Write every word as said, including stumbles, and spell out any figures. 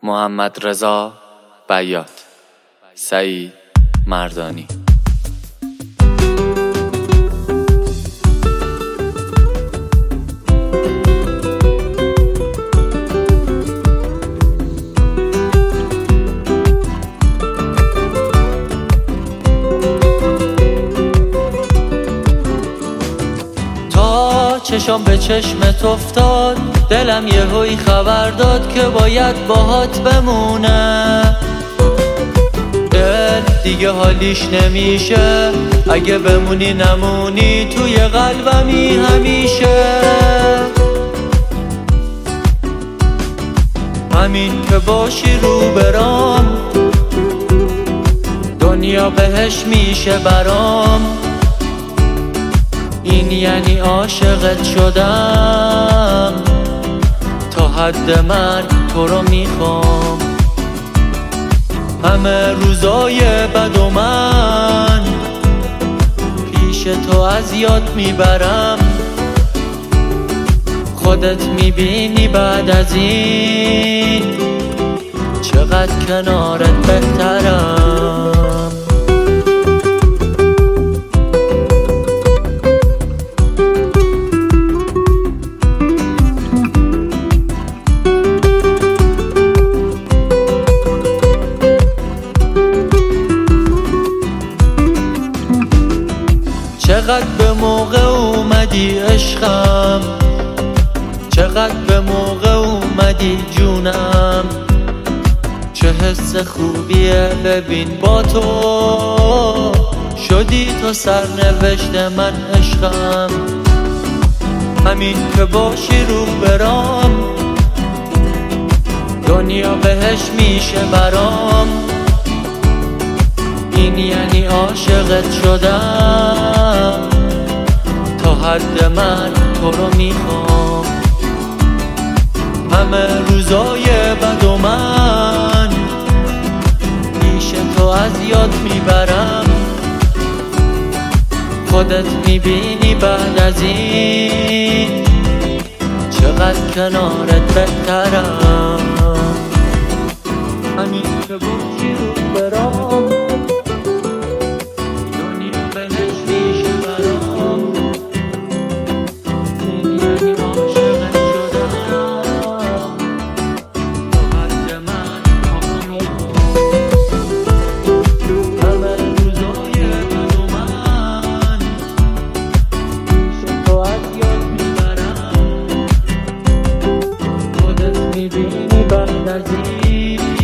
محمد رضا بیات، سعید مردانی. چشم به چشمت افتاد، دلم یه هوی خبر داد که باید باهات بمونه. دل دیگه حالیش نمیشه، اگه بمونی نمونی توی قلبمی همیشه. همین که باشی رو برام، دنیا بهش میشه برام. این یعنی عاشقت شدم، تا حد مرگ تو رو میخوام. همه روزای بد و من پیش تو از یاد میبرم. خودت میبینی بعد از این چقدر کنارت بهترم. چقدر به موقع اومدی عشقم، چقدر به موقع اومدی جونم. چه حس خوبیه ببین با تو شدی تو سرنوشت من عشقم. همین که باشی رو برام، دنیا بهش میشه برام. این یعنی عاشقت شدم، تا حد من تو رو میخوام. همه روزای بد و من پیش تو از یاد میبرم. خودت میبینی بعد از این چقدر کنارت بهترم. همین که باشی رو برام، بعد از این